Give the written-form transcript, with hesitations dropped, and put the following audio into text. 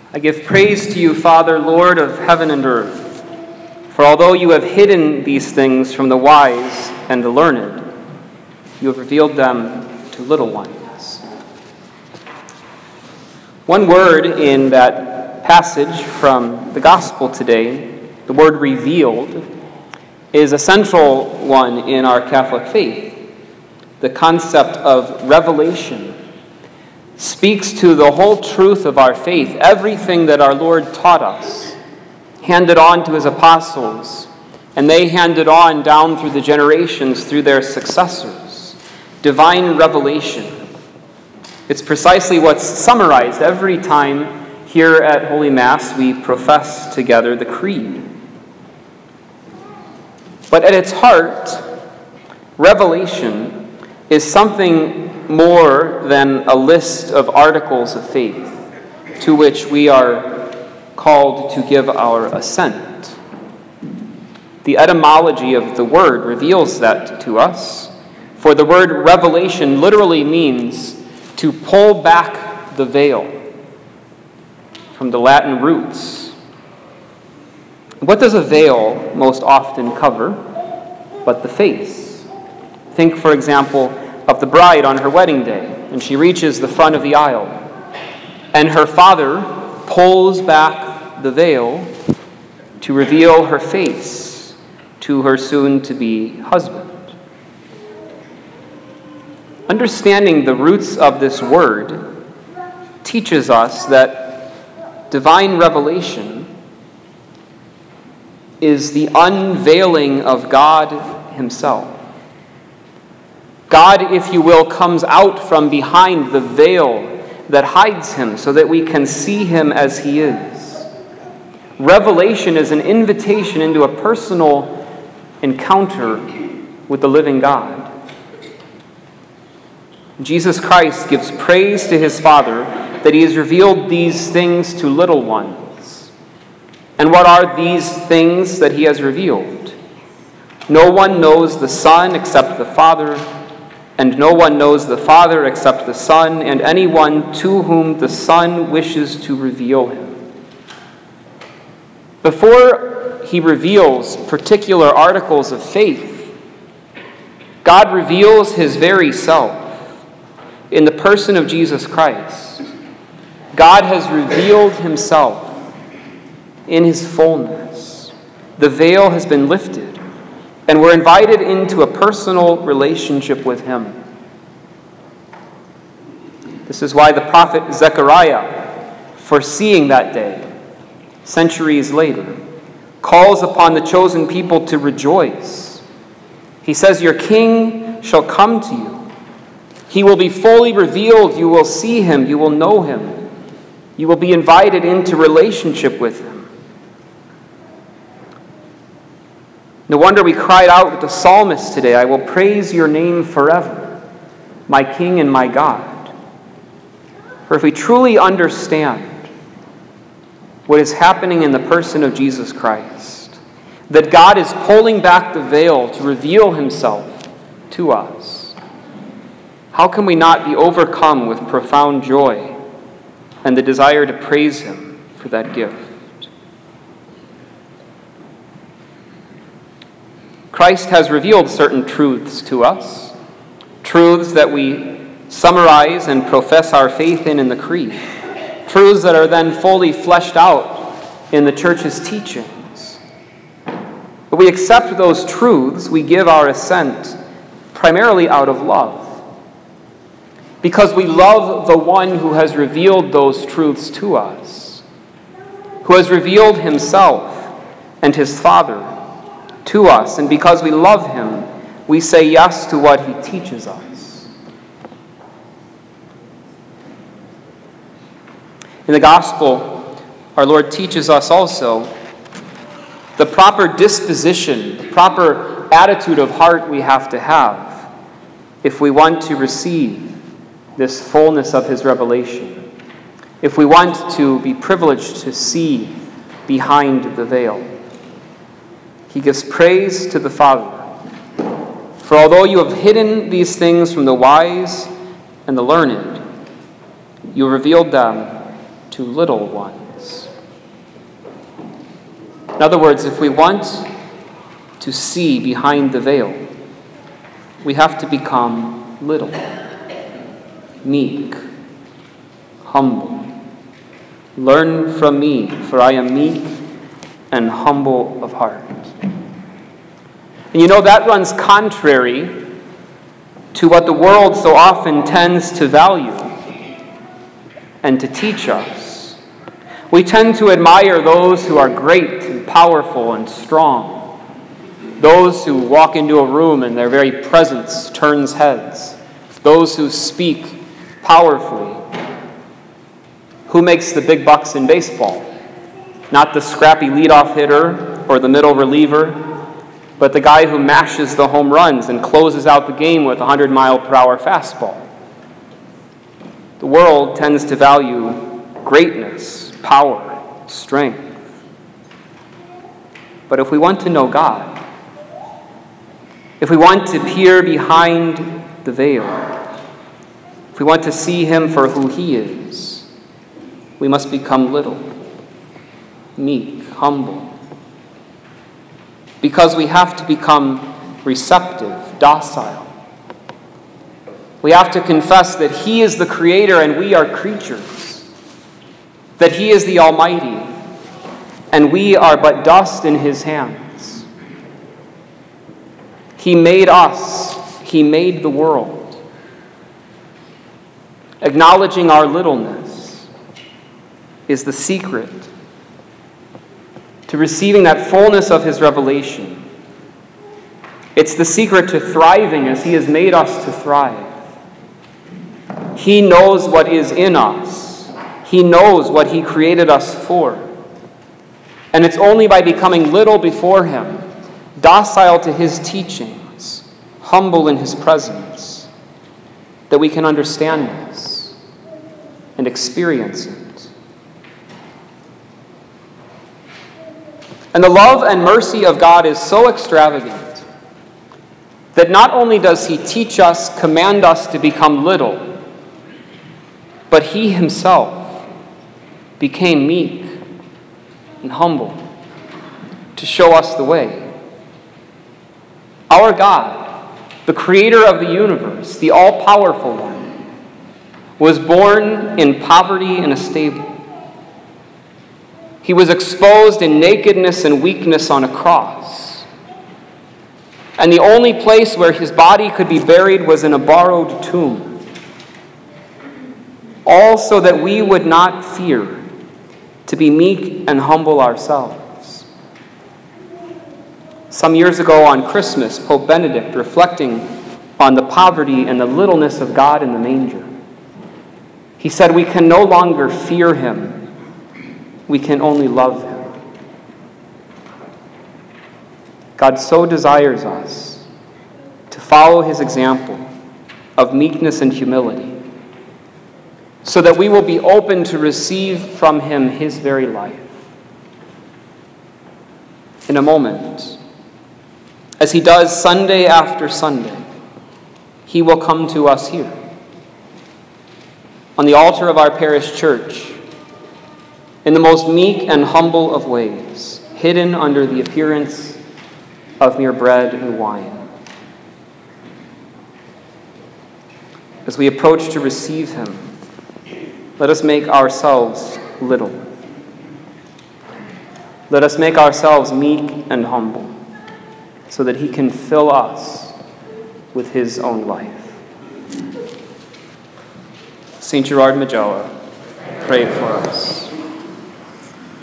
I give praise to you, Father, Lord of heaven and earth, for although you have hidden these things from the wise and the learned, you have revealed them to little ones. One word in that passage from the gospel today, the word revealed, is a central one in our Catholic faith. The concept of revelation speaks to the whole truth of our faith, everything that our Lord taught us, handed on to his apostles, and they handed on down through the generations through their successors. Divine revelation. It's precisely what's summarized every time here at Holy Mass we profess together the Creed. But at its heart, revelation is something more than a list of articles of faith to which we are called to give our assent. The etymology of the word reveals that to us, for the word revelation literally means to pull back the veil, from the Latin roots. What does a veil most often cover but the face? Think, for example, of the bride on her wedding day, and she reaches the front of the aisle, and her father pulls back the veil to reveal her face to her soon-to-be husband. Understanding the roots of this word teaches us that divine revelation is the unveiling of God himself. God, if you will, comes out from behind the veil that hides him so that we can see him as he is. Revelation is an invitation into a personal encounter with the living God. Jesus Christ gives praise to his Father that he has revealed these things to little ones. And what are these things that he has revealed? No one knows the Son except the Father, and no one knows the Father except the Son, and anyone to whom the Son wishes to reveal him. Before he reveals particular articles of faith, God reveals his very self in the person of Jesus Christ. God has revealed himself in his fullness. The veil has been lifted, and we're invited into a personal relationship with him. This is why the prophet Zechariah, foreseeing that day, centuries later, calls upon the chosen people to rejoice. He says, "Your king shall come to you. He will be fully revealed. You will see him. You will know him. You will be invited into relationship with him." No wonder we cried out with the psalmist today, "I will praise your name forever, my King and my God." For if we truly understand what is happening in the person of Jesus Christ, that God is pulling back the veil to reveal himself to us, how can we not be overcome with profound joy and the desire to praise him for that gift? Christ has revealed certain truths to us, truths that we summarize and profess our faith in the Creed, truths that are then fully fleshed out in the Church's teachings. But we accept those truths, we give our assent primarily out of love, because we love the one who has revealed those truths to us, who has revealed himself and his Father to us, and because we love him, we say yes to what he teaches us. In the gospel, our Lord teaches us also the proper disposition, the proper attitude of heart we have to have if we want to receive this fullness of his revelation, if we want to be privileged to see behind the veil. He gives praise to the Father. For although you have hidden these things from the wise and the learned, you revealed them to little ones. In other words, if we want to see behind the veil, we have to become little, meek, humble. Learn from me, for I am meek and humble of heart. And you know, that runs contrary to what the world so often tends to value and to teach us. We tend to admire those who are great and powerful and strong, those who walk into a room and their very presence turns heads, those who speak powerfully. Who makes the big bucks in baseball? Not the scrappy leadoff hitter or the middle reliever, but the guy who mashes the home runs and closes out the game with a 100-mile-per-hour fastball. The world tends to value greatness, power, strength. But if we want to know God, if we want to peer behind the veil, if we want to see him for who he is, we must become little, meek, humble. Because we have to become receptive, docile. We have to confess that he is the creator and we are creatures. That he is the Almighty and we are but dust in his hands. He made us. He made the world. Acknowledging our littleness is the secret to receiving that fullness of his revelation. It's the secret to thriving as he has made us to thrive. He knows what is in us. He knows what he created us for. And it's only by becoming little before him, docile to his teachings, humble in his presence, that we can understand this and experience it. And the love and mercy of God is so extravagant that not only does he teach us, command us to become little, but he himself became meek and humble to show us the way. Our God, the creator of the universe, the all-powerful one, was born in poverty in a stable. He was exposed in nakedness and weakness on a cross. And the only place where his body could be buried was in a borrowed tomb. All so that we would not fear to be meek and humble ourselves. Some years ago on Christmas, Pope Benedict, reflecting on the poverty and the littleness of God in the manger, he said, we can no longer fear him. We can only love him. God so desires us to follow his example of meekness and humility so that we will be open to receive from him his very life. In a moment, as he does Sunday after Sunday, he will come to us here on the altar of our parish church, in the most meek and humble of ways, hidden under the appearance of mere bread and wine. As we approach to receive him, let us make ourselves little. Let us make ourselves meek and humble, so that he can fill us with his own life. St. Gerard Majella, pray for us.